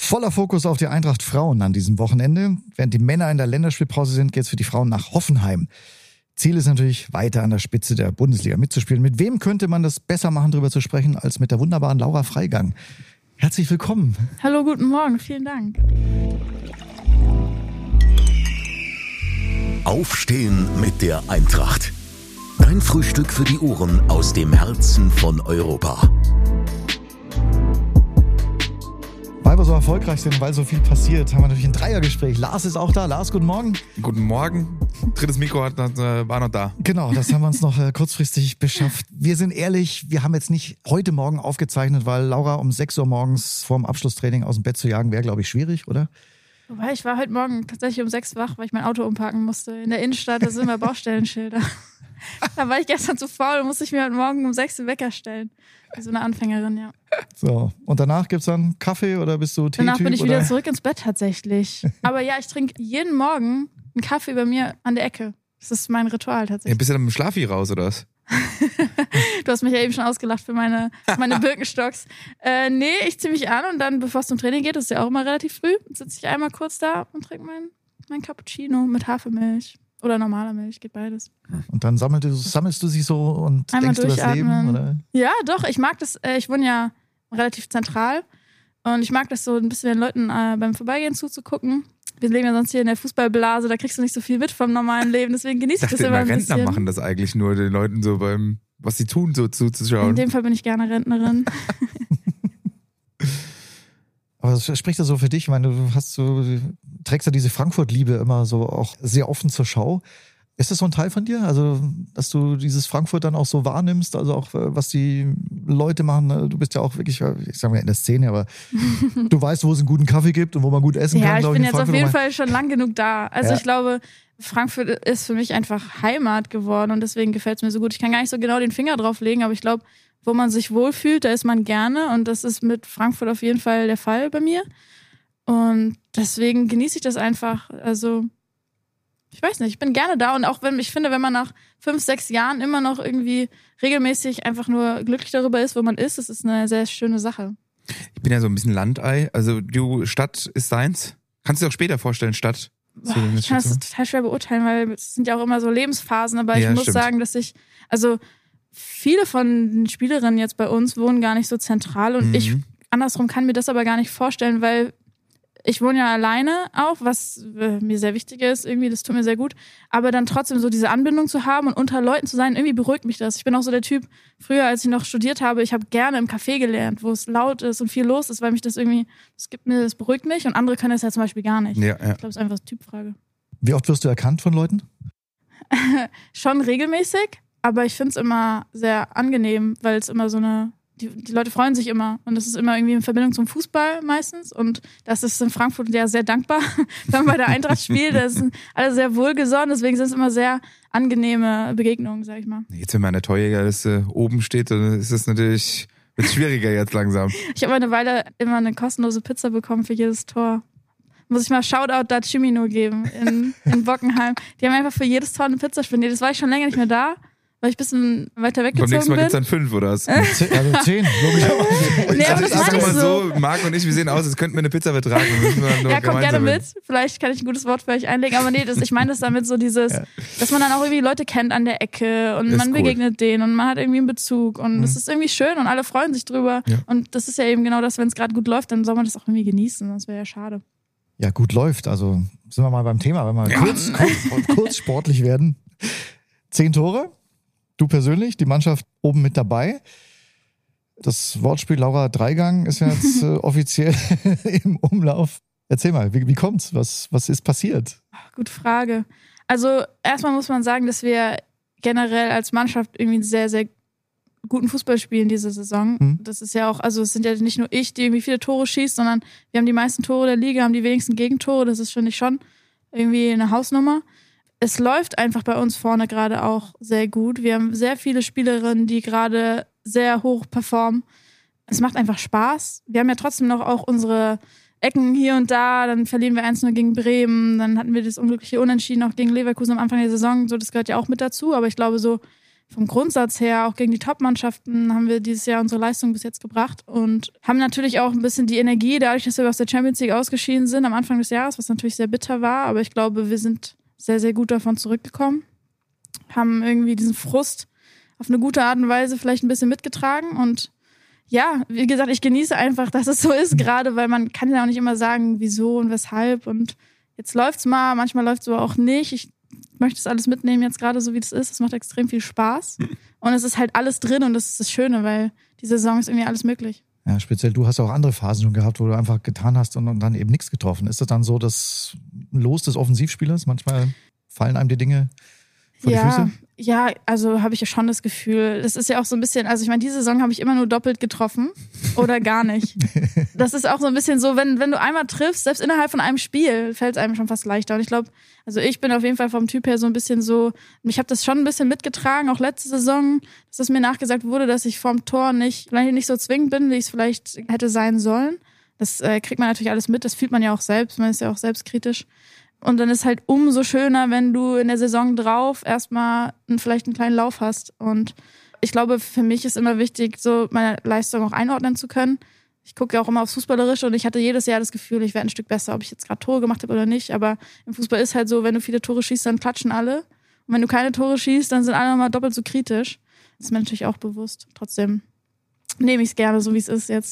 Voller Fokus auf die Eintracht Frauen an diesem Wochenende. Während die Männer in der Länderspielpause sind, geht es für die Frauen nach Hoffenheim. Ziel ist natürlich, weiter an der Spitze der Bundesliga mitzuspielen. Mit wem könnte man das besser machen, darüber zu sprechen, als mit der wunderbaren Laura Freigang? Herzlich willkommen. Hallo, guten Morgen, vielen Dank. Aufstehen mit der Eintracht. Dein Frühstück für die Ohren aus dem Herzen von Europa. Weil wir so erfolgreich sind, weil so viel passiert, haben wir natürlich ein Dreiergespräch. Lars ist auch da. Lars, guten Morgen. Guten Morgen. Drittes Mikro war noch da. Genau, das haben wir uns noch kurzfristig beschafft. Wir sind ehrlich, wir haben jetzt nicht heute Morgen aufgezeichnet, weil Laura um 6 Uhr morgens vorm Abschlusstraining aus dem Bett zu jagen, wäre, glaube ich, schwierig, oder? Wobei, ich war heute Morgen tatsächlich um 6 wach, weil ich mein Auto umparken musste. In der Innenstadt, da sind immer Baustellenschilder. Da war ich gestern zu faul und musste ich mir heute Morgen um 6 Uhr Wecker stellen. Wie so eine Anfängerin, ja. So, und danach gibt's dann Kaffee oder bist du Teetyp? Danach bin ich oder? wieder zurück ins Bett tatsächlich. Aber ja, ich trinke jeden Morgen einen Kaffee bei mir an der Ecke. Das ist mein Ritual tatsächlich. Ja, bist du dann mit dem Schlafi raus, oder was? Du hast mich ja eben schon ausgelacht für meine Birkenstocks. Nee, ich ziehe mich an und dann, bevor es zum Training geht, das ist ja auch immer relativ früh, sitze ich einmal kurz da und trinke mein Cappuccino mit Hafermilch. Oder normaler Milch, geht beides. Und dann sammelst du sie so und einmal denkst du das Leben? Oder? Ja, doch, ich mag das. Ich wohne ja relativ zentral und ich mag das so ein bisschen den Leuten beim Vorbeigehen zuzugucken. Wir leben ja sonst hier in der Fußballblase, da kriegst du nicht so viel mit vom normalen Leben, deswegen genieße ich das immer ein bisschen. Rentner machen das eigentlich nur, den Leuten so was sie tun, so zuzuschauen. In dem Fall bin ich gerne Rentnerin. Aber das spricht ja so für dich. Ich meine, du trägst ja diese Frankfurt-Liebe immer so auch sehr offen zur Schau. Ist das so ein Teil von dir? Also, dass du dieses Frankfurt dann auch so wahrnimmst, also auch was die Leute machen. Du bist ja auch wirklich, ich sag mal in der Szene, aber du weißt, wo es einen guten Kaffee gibt und wo man gut essen kann. Ja, ich bin jetzt auf jeden Fall Fall schon lang genug da. Also ich glaube, Frankfurt ist für mich einfach Heimat geworden und deswegen gefällt es mir so gut. Ich kann gar nicht so genau den Finger drauf legen, aber ich glaube, wo man sich wohlfühlt, da ist man gerne und das ist mit Frankfurt auf jeden Fall der Fall bei mir. Und deswegen genieße ich das einfach. Also, ich weiß nicht, ich bin gerne da und auch wenn man nach 5, 6 Jahren immer noch irgendwie regelmäßig einfach nur glücklich darüber ist, wo man ist, das ist eine sehr schöne Sache. Ich bin ja so ein bisschen Landei, also Stadt ist deins. Kannst du dir auch später vorstellen, Stadt? Ich kann das total schwer beurteilen, weil es sind ja auch immer so Lebensphasen, aber ich muss sagen, dass viele von den Spielerinnen jetzt bei uns wohnen gar nicht so zentral und ich andersrum kann mir das aber gar nicht vorstellen, weil ich wohne ja alleine auch, was mir sehr wichtig ist, irgendwie, das tut mir sehr gut, aber dann trotzdem so diese Anbindung zu haben und unter Leuten zu sein, irgendwie beruhigt mich das. Ich bin auch so der Typ, früher als ich noch studiert habe, ich habe gerne im Café gelernt, wo es laut ist und viel los ist, weil mich das irgendwie, das beruhigt mich und andere können das ja zum Beispiel gar nicht. Ja. Ich glaube, es ist einfach eine Typfrage. Wie oft wirst du erkannt von Leuten? Schon regelmäßig. Aber ich finde es immer sehr angenehm, weil es immer so die Leute freuen sich immer und das ist immer irgendwie in Verbindung zum Fußball meistens und das ist in Frankfurt ja sehr dankbar, wenn man bei der Eintracht spielt, da sind alle sehr wohlgesonnen, deswegen sind es immer sehr angenehme Begegnungen, sag ich mal. Jetzt, wenn man an der Torjägerliste oben steht, dann ist es natürlich schwieriger jetzt langsam. Ich habe eine Weile immer eine kostenlose Pizza bekommen für jedes Tor. Muss ich mal Shoutout da Chimino geben in Bockenheim. Die haben einfach für jedes Tor eine Pizza spendiert, das war ich schon länger nicht mehr da. Weil ich ein bisschen weiter weggezogen bin. Beim nächsten Mal gibt's dann 5, oder was? Also 10, logischerweise. Nee, aber das ich sag meine mal ich so, Marc und ich, wir sehen aus, als könnten wir eine Pizza vertragen. Ja, kommt gerne mit. Vielleicht kann ich ein gutes Wort für euch einlegen. Aber nee, ich meine das damit so dieses, dass man dann auch irgendwie Leute kennt an der Ecke und man begegnet denen und man hat irgendwie einen Bezug und das ist irgendwie schön und alle freuen sich drüber. Ja. Und das ist ja eben genau das, wenn es gerade gut läuft, dann soll man das auch irgendwie genießen. Das wäre ja schade. Ja, gut läuft. Also sind wir mal beim Thema, wenn wir kurz sportlich werden. 10 Tore. Du persönlich, die Mannschaft oben mit dabei. Das Wortspiel Laura Dreigang ist ja jetzt offiziell im Umlauf. Erzähl mal, wie kommt's? Was ist passiert? Gute Frage. Also erstmal muss man sagen, dass wir generell als Mannschaft irgendwie einen sehr, sehr guten Fußball spielen diese Saison. Das ist ja auch, also es sind ja nicht nur ich, die irgendwie viele Tore schießt, sondern wir haben die meisten Tore der Liga, haben die wenigsten Gegentore. Das ist, finde ich, schon irgendwie eine Hausnummer. Es läuft einfach bei uns vorne gerade auch sehr gut. Wir haben sehr viele Spielerinnen, die gerade sehr hoch performen. Es macht einfach Spaß. Wir haben ja trotzdem noch auch unsere Ecken hier und da. Dann verlieren wir 1-0 gegen Bremen. Dann hatten wir das unglückliche Unentschieden auch gegen Leverkusen am Anfang der Saison. So, das gehört ja auch mit dazu. Aber ich glaube so, vom Grundsatz her, auch gegen die Top-Mannschaften, haben wir dieses Jahr unsere Leistung bis jetzt gebracht und haben natürlich auch ein bisschen die Energie, dadurch, dass wir aus der Champions League ausgeschieden sind am Anfang des Jahres, was natürlich sehr bitter war, aber ich glaube, wir sind sehr, sehr gut davon zurückgekommen, haben irgendwie diesen Frust auf eine gute Art und Weise vielleicht ein bisschen mitgetragen und ja, wie gesagt, ich genieße einfach, dass es so ist, gerade weil man kann ja auch nicht immer sagen, wieso und weshalb und jetzt läuft's mal, manchmal läuft's aber auch nicht. Ich möchte das alles mitnehmen, jetzt gerade so wie das ist. Es macht extrem viel Spaß. Und es ist halt alles drin und das ist das Schöne, weil die Saison ist irgendwie alles möglich. Ja, speziell du hast auch andere Phasen schon gehabt, wo du einfach getan hast und dann eben nichts getroffen. Ist das dann so das Los des Offensivspielers? Manchmal fallen einem die Dinge vor die Füße? Ja, also habe ich ja schon das Gefühl. Das ist ja auch so ein bisschen, also ich meine, diese Saison habe ich immer nur doppelt getroffen oder gar nicht. Das ist auch so ein bisschen so, wenn du einmal triffst, selbst innerhalb von einem Spiel, fällt es einem schon fast leichter. Und ich glaube, also ich bin auf jeden Fall vom Typ her so ein bisschen so, ich habe das schon ein bisschen mitgetragen, auch letzte Saison, dass es mir nachgesagt wurde, dass ich vorm Tor vielleicht nicht so zwingend bin, wie ich es vielleicht hätte sein sollen. Das kriegt man natürlich alles mit, das fühlt man ja auch selbst, man ist ja auch selbstkritisch. Und dann ist halt umso schöner, wenn du in der Saison drauf erstmal vielleicht einen kleinen Lauf hast. Und ich glaube, für mich ist immer wichtig, so meine Leistung auch einordnen zu können. Ich gucke ja auch immer aufs Fußballerische und ich hatte jedes Jahr das Gefühl, ich werde ein Stück besser, ob ich jetzt gerade Tore gemacht habe oder nicht. Aber im Fußball ist halt so, wenn du viele Tore schießt, dann klatschen alle. Und wenn du keine Tore schießt, dann sind alle nochmal doppelt so kritisch. Das ist mir natürlich auch bewusst. Trotzdem nehme ich es gerne, so wie es ist jetzt.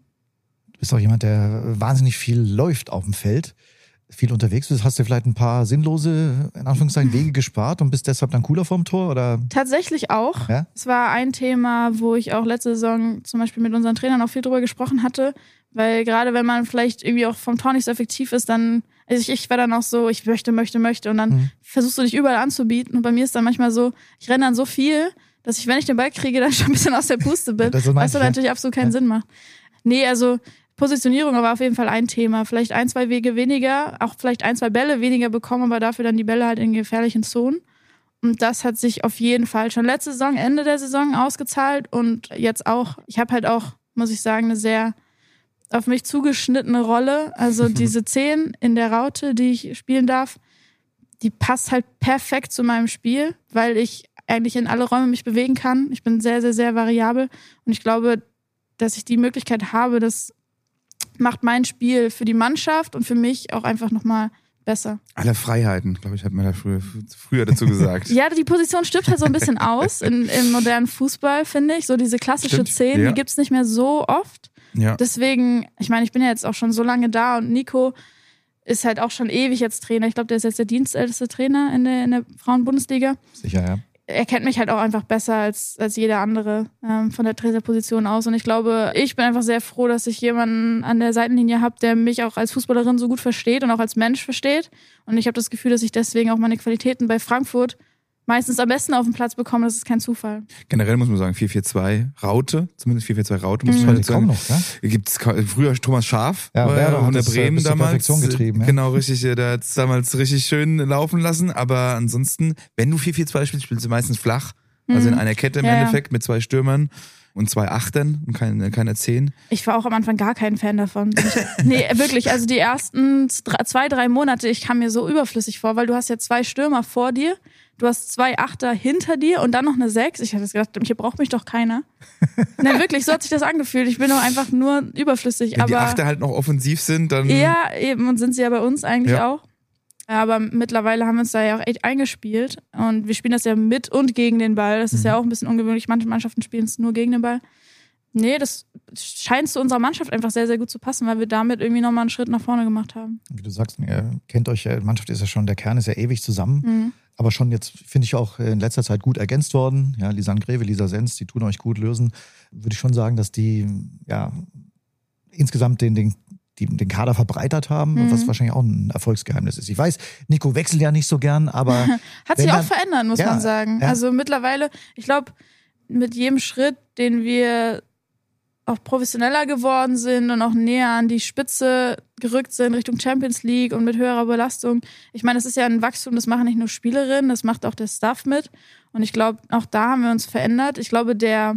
Du bist auch jemand, der wahnsinnig viel läuft auf dem Feld. Viel unterwegs bist, hast du vielleicht ein paar sinnlose, in Anführungszeichen, Wege gespart und bist deshalb dann cooler vorm Tor? Oder? Tatsächlich auch. Ja? Es war ein Thema, wo ich auch letzte Saison zum Beispiel mit unseren Trainern auch viel drüber gesprochen hatte, weil gerade wenn man vielleicht irgendwie auch vom Tor nicht so effektiv ist, dann, also ich war dann auch so, ich möchte und dann versuchst du dich überall anzubieten und bei mir ist dann manchmal so, ich renne dann so viel, dass ich, wenn ich den Ball kriege, dann schon ein bisschen aus der Puste bin, was dann natürlich absolut keinen Sinn macht. Nee, also Positionierung war auf jeden Fall ein Thema. Vielleicht 1-2 Wege weniger, auch vielleicht 1-2 Bälle weniger bekommen, aber dafür dann die Bälle halt in gefährlichen Zonen. Und das hat sich auf jeden Fall schon letzte Saison, Ende der Saison ausgezahlt und jetzt auch. Ich habe halt auch, muss ich sagen, eine sehr auf mich zugeschnittene Rolle. Also diese 10 in der Raute, die ich spielen darf, die passt halt perfekt zu meinem Spiel, weil ich eigentlich in alle Räume mich bewegen kann. Ich bin sehr, sehr, sehr variabel und ich glaube, dass ich die Möglichkeit habe, das macht mein Spiel für die Mannschaft und für mich auch einfach nochmal besser. Alle Freiheiten, glaube ich, hat man da früher dazu gesagt. Ja, die Position stirbt halt so ein bisschen aus im modernen Fußball, finde ich. So diese klassische 10, die gibt's nicht mehr so oft. Ja. Deswegen, ich meine, ich bin ja jetzt auch schon so lange da und Nico ist halt auch schon ewig jetzt Trainer. Ich glaube, der ist jetzt der dienstälteste Trainer in der Frauenbundesliga. Sicher, ja. Er kennt mich halt auch einfach besser als jeder andere von der Trainerposition aus. Und ich glaube, ich bin einfach sehr froh, dass ich jemanden an der Seitenlinie habe, der mich auch als Fußballerin so gut versteht und auch als Mensch versteht. Und ich habe das Gefühl, dass ich deswegen auch meine Qualitäten bei Frankfurt meistens am besten auf den Platz bekomme. Das ist kein Zufall. Generell muss man sagen, 4-4-2 Raute, zumindest 4-4-2 Raute muss man halt sagen. Noch, ja? Gibt's früher Thomas Schaaf, Werder von der Bremen bis damals. Perfektion getrieben, ja? Genau, richtig. Der hat es damals richtig schön laufen lassen. Aber ansonsten, wenn du 4-4-2 spielst, spielst du meistens flach. Also in einer Kette im Endeffekt mit 2 Stürmern und 2 Achtern und keine 10. Ich war auch am Anfang gar kein Fan davon. Nee, wirklich. Also die ersten 2-3 Monate, ich kam mir so überflüssig vor, weil du hast ja 2 Stürmer vor dir, du hast 2 Achter hinter dir und dann noch eine 6. Ich hatte gedacht, hier braucht mich doch keiner. Na wirklich, so hat sich das angefühlt. Ich bin doch einfach nur überflüssig. Wenn die Achter halt noch offensiv sind, dann... Ja, eben. Und sind sie ja bei uns eigentlich auch. Aber mittlerweile haben wir uns da ja auch echt eingespielt und wir spielen das ja mit und gegen den Ball. Das ist ja auch ein bisschen ungewöhnlich. Manche Mannschaften spielen es nur gegen den Ball. Nee, das scheint zu unserer Mannschaft einfach sehr, sehr gut zu passen, weil wir damit irgendwie nochmal einen Schritt nach vorne gemacht haben. Wie du sagst, ihr kennt euch, die Mannschaft ist ja schon, der Kern ist ja ewig zusammen. Aber schon jetzt, finde ich, auch in letzter Zeit gut ergänzt worden. Ja, Lisanne Greve, Lisa Sens, die tun euch gut lösen. Würde ich schon sagen, dass die ja insgesamt den Kader verbreitert haben, was wahrscheinlich auch ein Erfolgsgeheimnis ist. Ich weiß, Nico wechselt ja nicht so gern, aber... Hat sich auch verändert, muss man sagen. Ja. Also mittlerweile, ich glaube, mit jedem Schritt, den wir auch professioneller geworden sind und auch näher an die Spitze gerückt sind Richtung Champions League und mit höherer Belastung. Ich meine, das ist ja ein Wachstum, das machen nicht nur Spielerinnen, das macht auch der Staff mit. Und ich glaube, auch da haben wir uns verändert. Ich glaube,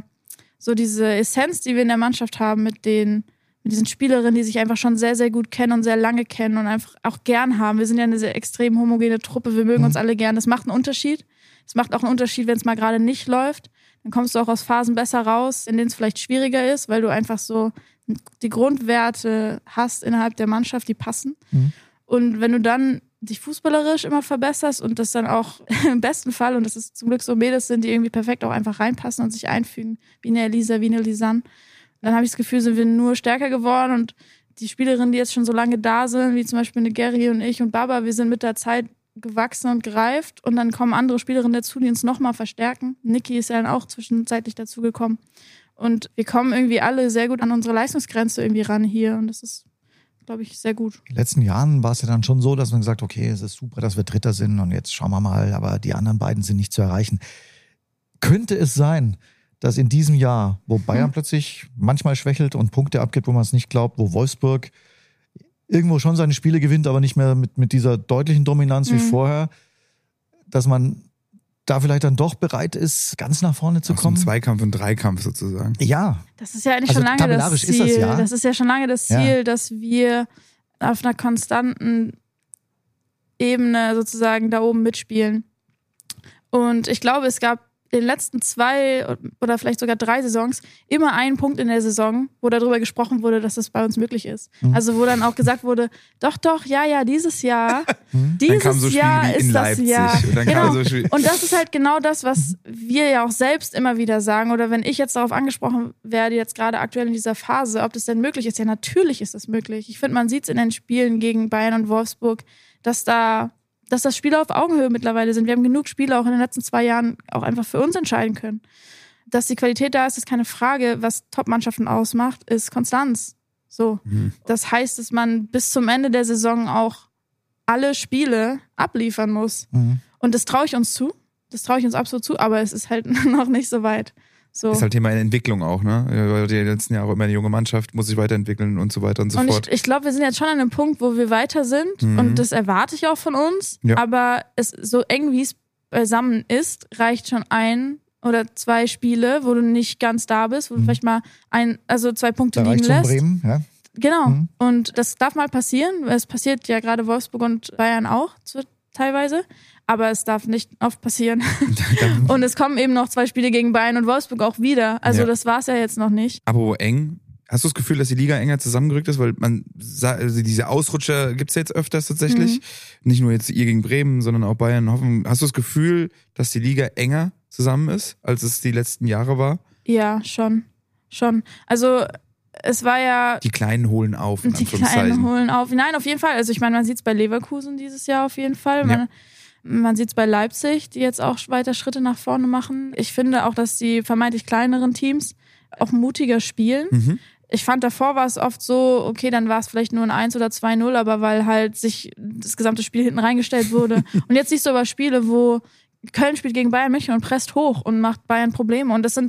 diese Essenz, die wir in der Mannschaft haben mit diesen Spielerinnen, die sich einfach schon sehr, sehr gut kennen und sehr lange kennen und einfach auch gern haben. Wir sind ja eine sehr extrem homogene Truppe, wir mögen uns alle gern, das macht einen Unterschied. Es macht auch einen Unterschied, wenn es mal gerade nicht läuft. Dann kommst du auch aus Phasen besser raus, in denen es vielleicht schwieriger ist, weil du einfach so die Grundwerte hast innerhalb der Mannschaft, die passen. Und wenn du dann dich fußballerisch immer verbesserst und das dann auch im besten Fall, und das ist zum Glück so Mädels sind, die irgendwie perfekt auch einfach reinpassen und sich einfügen, wie eine Elisa, wie eine Lisanne, dann habe ich das Gefühl, sind wir nur stärker geworden und die Spielerinnen, die jetzt schon so lange da sind, wie zum Beispiel eine Geri und ich und Baba, wir sind mit der Zeit gewachsen und gereift und dann kommen andere Spielerinnen dazu, die uns nochmal verstärken. Niki ist ja dann auch zwischenzeitlich dazugekommen und wir kommen irgendwie alle sehr gut an unsere Leistungsgrenze irgendwie ran hier und das ist, glaube ich, sehr gut. In den letzten Jahren war es ja dann schon so, dass man gesagt hat, okay, es ist super, dass wir Dritter sind und jetzt schauen wir mal, aber die anderen beiden sind nicht zu erreichen. Könnte es sein, dass in diesem Jahr, wo Bayern plötzlich manchmal schwächelt und Punkte abgibt, wo man es nicht glaubt, wo Wolfsburg irgendwo schon seine Spiele gewinnt, aber nicht mehr mit dieser deutlichen Dominanz wie vorher, dass man da vielleicht dann doch bereit ist, ganz nach vorne zu kommen? Zweikampf und Dreikampf sozusagen. Ja. Das ist ja eigentlich schon lange das Ziel. Ist das, ja? Das ist ja schon lange das Ziel, dass wir auf einer konstanten Ebene sozusagen da oben mitspielen. Und ich glaube, es gab in den letzten 2 oder vielleicht sogar 3 Saisons immer einen Punkt in der Saison, wo darüber gesprochen wurde, dass das bei uns möglich ist. Also wo dann auch gesagt wurde, doch, ja, dieses Jahr, dieses Jahr ist das Jahr. Genau. Und das ist halt genau das, was wir ja auch selbst immer wieder sagen oder wenn ich jetzt darauf angesprochen werde, jetzt gerade aktuell in dieser Phase, ob das denn möglich ist. Ja, natürlich ist das möglich. Ich finde, man sieht es in den Spielen gegen Bayern und Wolfsburg, dass das Spiele auf Augenhöhe mittlerweile sind. Wir haben genug Spiele auch in den letzten 2 Jahren auch einfach für uns entscheiden können. Dass die Qualität da ist, ist keine Frage. Was Top-Mannschaften ausmacht, ist Konstanz. So. Das heißt, dass man bis zum Ende der Saison auch alle Spiele abliefern muss. Und das traue ich uns zu. Das traue ich uns absolut zu, aber es ist halt noch nicht so weit. So. Ist halt Thema Entwicklung auch, ne? Weil die letzten Jahre immer eine junge Mannschaft muss sich weiterentwickeln und so weiter und so fort. Ich glaube, wir sind jetzt schon an einem Punkt, wo wir weiter sind und das erwarte ich auch von uns. Ja. Aber es so eng wie es beisammen ist, reicht schon 1 oder 2 Spiele, wo du nicht ganz da bist, wo du vielleicht mal 2 Punkte liegen lässt. Bremen, ja. Genau. Und das darf mal passieren. Es passiert ja gerade Wolfsburg und Bayern auch teilweise. Aber es darf nicht oft passieren. Und es kommen eben noch 2 Spiele gegen Bayern und Wolfsburg auch wieder. Also das war es ja jetzt noch nicht. Aber eng? Hast du das Gefühl, dass die Liga enger zusammengerückt ist? Weil also diese Ausrutscher gibt's jetzt öfters tatsächlich. Nicht nur jetzt ihr gegen Bremen, sondern auch Bayern. Hast du das Gefühl, dass die Liga enger zusammen ist, als es die letzten Jahre war? Ja, schon. Also es war ja... Die Kleinen holen auf. Die Kleinen holen auf. Nein, auf jeden Fall. Also ich meine, man sieht es bei Leverkusen dieses Jahr auf jeden Fall. Man sieht es bei Leipzig, die jetzt auch weiter Schritte nach vorne machen. Ich finde auch, dass die vermeintlich kleineren Teams auch mutiger spielen. Ich fand, davor war es oft so, okay, dann war es vielleicht nur ein 1 oder 2-0, aber weil halt sich das gesamte Spiel hinten reingestellt wurde. Und jetzt siehst du aber Spiele, wo Köln spielt gegen Bayern München und presst hoch und macht Bayern Probleme. Und das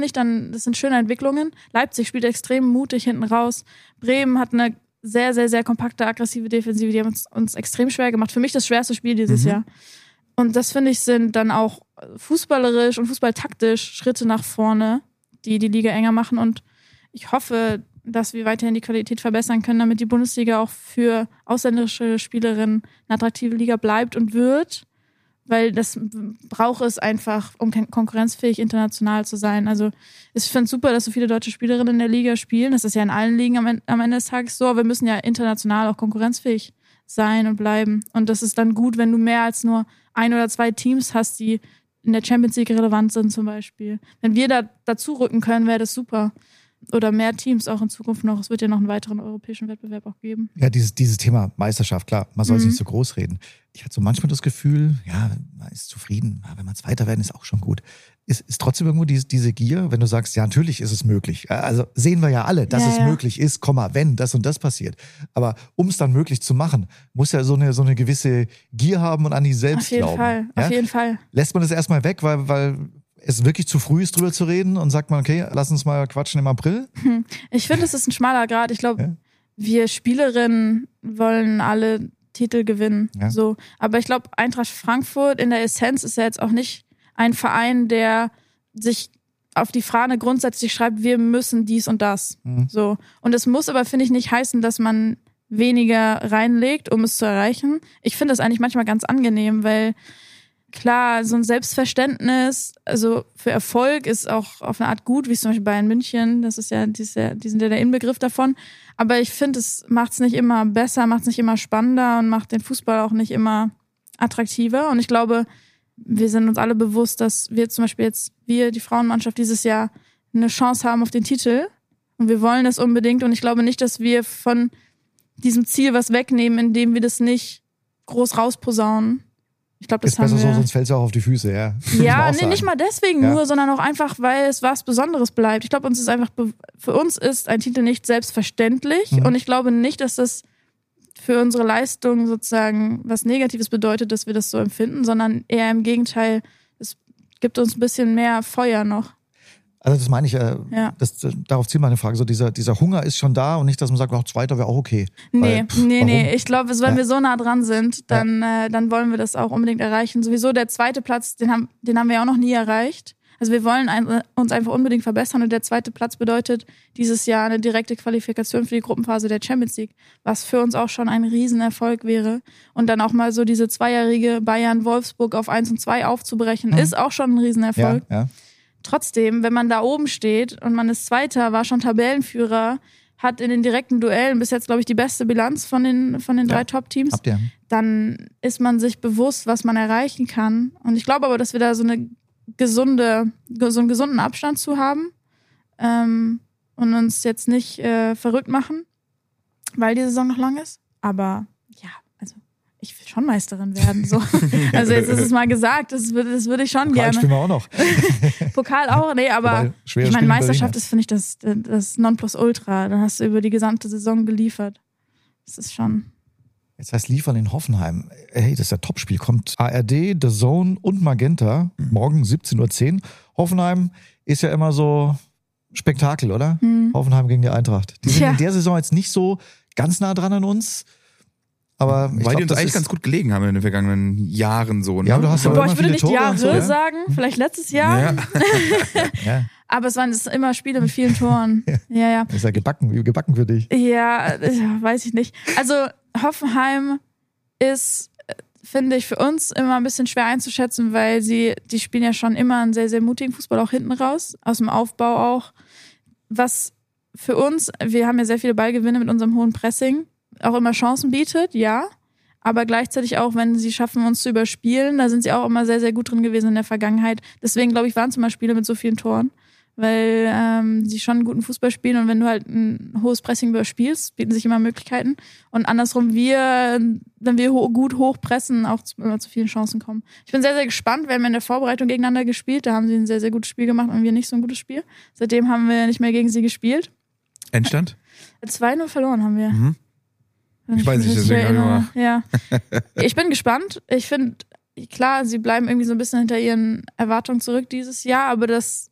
sind schöne Entwicklungen. Leipzig spielt extrem mutig hinten raus. Bremen hat eine sehr, sehr, sehr kompakte, aggressive Defensive. Die haben uns extrem schwer gemacht. Für mich das schwerste Spiel dieses Jahr. Und das, finde ich, sind dann auch fußballerisch und fußballtaktisch Schritte nach vorne, die die Liga enger machen. Und ich hoffe, dass wir weiterhin die Qualität verbessern können, damit die Bundesliga auch für ausländische Spielerinnen eine attraktive Liga bleibt und wird. Weil das braucht es einfach, um konkurrenzfähig international zu sein. Also ich finde es super, dass so viele deutsche Spielerinnen in der Liga spielen. Das ist ja in allen Ligen am Ende des Tages so. Aber wir müssen ja international auch konkurrenzfähig sein und bleiben. Und das ist dann gut, wenn du mehr als nur 1 oder 2 Teams hast, die in der Champions League relevant sind zum Beispiel. Wenn wir da dazu rücken können, wäre das super. Oder mehr Teams auch in Zukunft noch. Es wird ja noch einen weiteren europäischen Wettbewerb auch geben. Ja, dieses Thema Meisterschaft, klar, man soll es nicht so groß reden. Ich hatte so manchmal das Gefühl, ja, man ist zufrieden, wenn man Zweiter werden, ist auch schon gut. Ist trotzdem irgendwo diese Gier, wenn du sagst, ja, natürlich ist es möglich. Also sehen wir ja alle, dass es möglich ist, wenn das und das passiert. Aber um es dann möglich zu machen, muss ja so eine gewisse Gier haben und an dich selbst glauben. Auf jeden Fall. Lässt man das erstmal weg, weil es wirklich zu früh ist, drüber zu reden und sagt man, okay, lass uns mal quatschen im April? Ich finde, es ist ein schmaler Grad. Ich glaube, wir Spielerinnen wollen alle Titel gewinnen. Ja. So. Aber ich glaube, Eintracht Frankfurt in der Essenz ist ja jetzt auch nicht ein Verein, der sich auf die Fahne grundsätzlich schreibt, wir müssen dies und das. So. Und es muss aber, finde ich, nicht heißen, dass man weniger reinlegt, um es zu erreichen. Ich finde das eigentlich manchmal ganz angenehm, weil klar, so ein Selbstverständnis, also für Erfolg ist auch auf eine Art gut, wie zum Beispiel Bayern München, die sind ja der Inbegriff davon. Aber ich finde, es macht es nicht immer besser, macht es nicht immer spannender und macht den Fußball auch nicht immer attraktiver. Und ich glaube, wir sind uns alle bewusst, dass wir zum Beispiel die Frauenmannschaft dieses Jahr eine Chance haben auf den Titel. Und wir wollen das unbedingt. Und ich glaube nicht, dass wir von diesem Ziel was wegnehmen, indem wir das nicht groß rausposaunen. Ich glaube, das ist besser so, sonst fällt es ja auch auf die Füße, ja. Ja, nicht mal deswegen nur, sondern auch einfach, weil es was Besonderes bleibt. Ich glaube, für uns ist ein Titel nicht selbstverständlich und ich glaube nicht, dass das für unsere Leistung sozusagen was Negatives bedeutet, dass wir das so empfinden, sondern eher im Gegenteil, es gibt uns ein bisschen mehr Feuer noch. Also das meine ich, darauf zielt meine Frage, so dieser Hunger ist schon da und nicht, dass man sagt, auch Zweiter wäre auch okay. Nee, ich glaube, wenn wir so nah dran sind, dann wollen wir das auch unbedingt erreichen. Sowieso der zweite Platz, den haben wir auch noch nie erreicht. Also wir wollen uns einfach unbedingt verbessern und der zweite Platz bedeutet dieses Jahr eine direkte Qualifikation für die Gruppenphase der Champions League, was für uns auch schon ein Riesenerfolg wäre. Und dann auch mal so diese zweijährige Bayern-Wolfsburg auf 1 und 2 aufzubrechen, ist auch schon ein Riesenerfolg. Ja. Trotzdem, wenn man da oben steht und man ist Zweiter, war schon Tabellenführer, hat in den direkten Duellen bis jetzt, glaube ich, die beste Bilanz von den 3 Top-Teams, dann ist man sich bewusst, was man erreichen kann. Und ich glaube aber, dass wir da so einen gesunden Abstand zu haben und uns jetzt nicht verrückt machen, weil die Saison noch lang ist. Aber ja, also ich will schon Meisterin werden. So. Also jetzt ist es mal gesagt, das würde ich schon gerne. Spielen wir auch noch. Pokal auch, nee, aber ich meine, Meisterschaft ist, finde ich, das Nonplusultra. Dann hast du über die gesamte Saison geliefert. Das ist schon... Jetzt heißt liefern in Hoffenheim. Hey, das ist ja Topspiel. Kommt ARD, The Zone und Magenta. Morgen 17.10 Uhr. Hoffenheim ist ja immer so Spektakel, oder? Hoffenheim gegen die Eintracht. Die sind in der Saison jetzt nicht so ganz nah dran an uns. Aber weil die uns eigentlich ganz gut gelegen haben in den vergangenen Jahren so. Ne? Ja, aber du hast ich würde nicht Jahre sagen, vielleicht letztes Jahr. Ja. Aber es waren immer Spiele mit vielen Toren. Ja. Das ist ja gebacken für dich. Ja, weiß ich nicht. Also Hoffenheim ist, finde ich, für uns immer ein bisschen schwer einzuschätzen, weil die spielen ja schon immer einen sehr, sehr mutigen Fußball, auch hinten raus, aus dem Aufbau auch. Was für uns, wir haben ja sehr viele Ballgewinne mit unserem hohen Pressing, auch immer Chancen bietet, ja. Aber gleichzeitig auch, wenn sie schaffen, uns zu überspielen, da sind sie auch immer sehr, sehr gut drin gewesen in der Vergangenheit. Deswegen, glaube ich, waren es immer Spiele mit so vielen Toren, weil sie schon einen guten Fußball spielen und wenn du halt ein hohes Pressing überspielst, bieten sich immer Möglichkeiten. Und andersrum, wenn wir gut hoch pressen, auch immer zu vielen Chancen kommen. Ich bin sehr, sehr gespannt. Wir haben in der Vorbereitung gegeneinander gespielt, da haben sie ein sehr, sehr gutes Spiel gemacht und wir nicht so ein gutes Spiel. Seitdem haben wir nicht mehr gegen sie gespielt. Endstand? 2-0 verloren haben wir. Ich weiß nicht, deswegen ja. Ich bin gespannt. Ich finde, klar, sie bleiben irgendwie so ein bisschen hinter ihren Erwartungen zurück dieses Jahr, aber das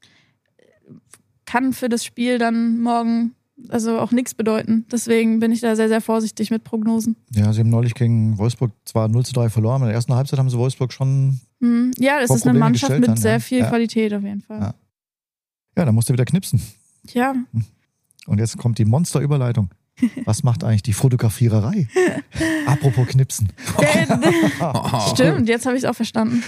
kann für das Spiel dann morgen also auch nichts bedeuten. Deswegen bin ich da sehr, sehr vorsichtig mit Prognosen. Ja, sie haben neulich gegen Wolfsburg zwar 0-3 verloren, aber in der ersten Halbzeit haben sie Wolfsburg schon ja, das ist eine Mannschaft mit sehr viel Qualität auf jeden Fall. Ja, dann musst du wieder knipsen. Ja. Und jetzt kommt die Monsterüberleitung. Was macht eigentlich die Fotografiererei? Apropos Knipsen. Stimmt, jetzt habe ich es auch verstanden.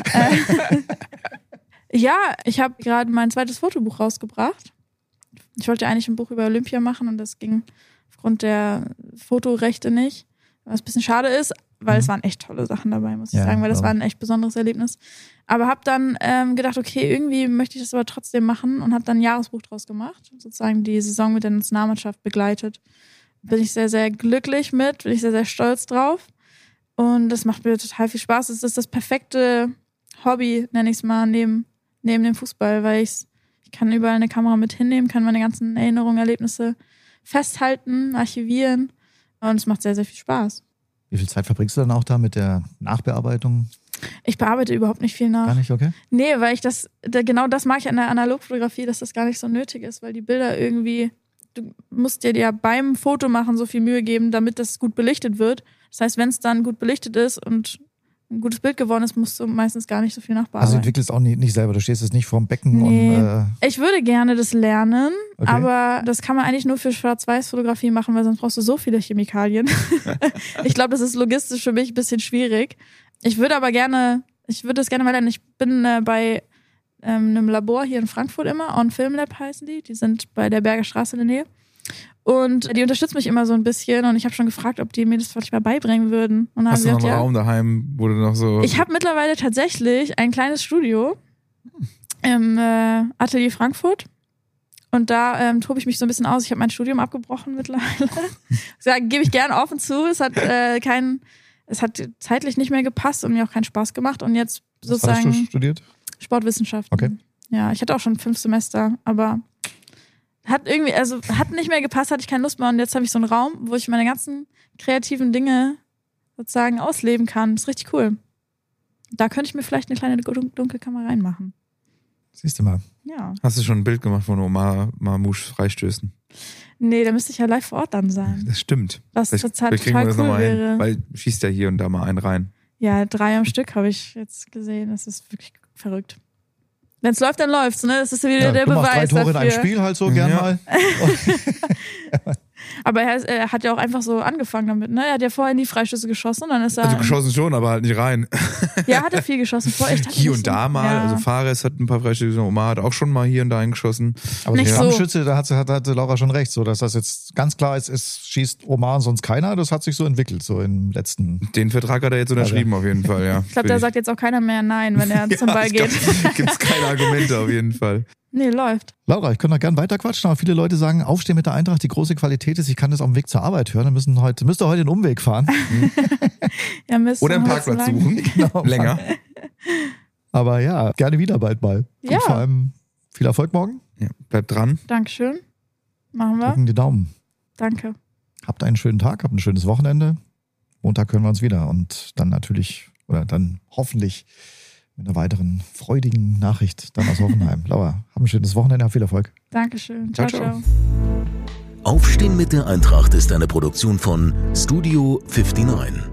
Ja, ich habe gerade mein zweites Fotobuch rausgebracht. Ich wollte eigentlich ein Buch über Olympia machen und das ging aufgrund der Fotorechte nicht. Was ein bisschen schade ist, weil es waren echt tolle Sachen dabei, muss ich sagen, weil das war ein echt besonderes Erlebnis. Aber habe dann gedacht, okay, irgendwie möchte ich das aber trotzdem machen und habe dann ein Jahresbuch draus gemacht. Sozusagen die Saison mit der Nationalmannschaft begleitet. Bin ich sehr, sehr glücklich mit, bin ich sehr, sehr stolz drauf. Und das macht mir total viel Spaß. Es ist das perfekte Hobby, nenne ich es mal, neben dem Fußball, weil ich kann überall eine Kamera mit hinnehmen, kann meine ganzen Erinnerungen, Erlebnisse festhalten, archivieren. Und es macht sehr, sehr viel Spaß. Wie viel Zeit verbringst du dann auch da mit der Nachbearbeitung? Ich bearbeite überhaupt nicht viel nach. Gar nicht, okay? Nee, weil ich genau das mag ich an der Analogfotografie, dass das gar nicht so nötig ist, weil die Bilder irgendwie, du musst dir ja beim Foto machen so viel Mühe geben, damit das gut belichtet wird. Das heißt, wenn es dann gut belichtet ist und ein gutes Bild geworden ist, musst du meistens gar nicht so viel nachbearbeiten. Also du entwickelst auch nicht selber, du stehst jetzt nicht vorm Becken und... Ich würde gerne das lernen, aber das kann man eigentlich nur für Schwarz-Weiß-Fotografie machen, weil sonst brauchst du so viele Chemikalien. Ich glaube, das ist logistisch für mich ein bisschen schwierig. Ich würde aber gerne Ich würde das gerne mal lernen. Ich bin bei einem Labor hier in Frankfurt immer, On Film Lab heißen die. Die sind bei der Berger Straße in der Nähe. Und die unterstützen mich immer so ein bisschen und ich habe schon gefragt, ob die mir das vielleicht mal beibringen würden. Und dann hast du noch einen gesagt, Raum daheim, wo du noch so... Ich habe mittlerweile tatsächlich ein kleines Studio im Atelier Frankfurt und da tobe ich mich so ein bisschen aus. Ich habe mein Studium abgebrochen mittlerweile. Gebe ich gerne offen zu. Es hat zeitlich nicht mehr gepasst und mir auch keinen Spaß gemacht und jetzt sozusagen... Was hast du studiert? Sportwissenschaften. Okay. Ja, ich hatte auch schon 5 Semester, aber hat nicht mehr gepasst, hatte ich keine Lust mehr und jetzt habe ich so einen Raum, wo ich meine ganzen kreativen Dinge sozusagen ausleben kann. Das ist richtig cool. Da könnte ich mir vielleicht eine kleine Dunkelkammer reinmachen. Siehst du mal. Ja. Hast du schon ein Bild gemacht von Omar Marmouche Freistößen? Nee, da müsste ich ja live vor Ort dann sein. Das stimmt. Was total cool wäre. Weil schießt ja hier und da mal einen rein. Ja, 3 am Stück habe ich jetzt gesehen. Das ist wirklich verrückt. Wenn es läuft, dann läuft's, ne? Das ist wieder der Beweis dafür. 3 Tore in einem Spiel halt so gern mal. Aber er hat ja auch einfach so angefangen damit, ne? Er hat ja vorher nie Freistöße geschossen und dann ist er... Also geschossen schon, aber halt nicht rein. Ja, hat er viel geschossen. Hier und da mal. Ja. Also Fares hat ein paar Freistöße, Omar hat auch schon mal hier und da eingeschossen. Aber nicht die Stammschütze, da hat Laura schon recht, so dass das jetzt ganz klar ist, es schießt Omar und sonst keiner. Das hat sich so entwickelt, so im letzten... Den Vertrag hat er jetzt unterschrieben auf jeden Fall, ja. Ich glaube, da sagt jetzt auch keiner mehr Nein, wenn er zum Ball geht. Gibt's keine Argumente auf jeden Fall. Nee, läuft. Laura, ich könnte noch gern weiterquatschen, aber viele Leute sagen, Aufstehen mit der Eintracht, die große Qualität ist, ich kann das auf dem Weg zur Arbeit hören, müsst ihr heute den Umweg fahren. Ja, oder einen Parkplatz suchen. Genau, länger. Aber ja, gerne wieder bald mal. Ja. Und vor allem viel Erfolg morgen. Ja, bleibt dran. Dankeschön. Machen wir. Drücken die Daumen. Danke. Habt einen schönen Tag, habt ein schönes Wochenende. Montag hören wir uns wieder und dann dann hoffentlich mit einer weiteren freudigen Nachricht dann aus Hoffenheim. Laura, hab ein schönes Wochenende, hab viel Erfolg. Dankeschön. Ciao, ciao. Aufstehen mit der Eintracht ist eine Produktion von Studio 59.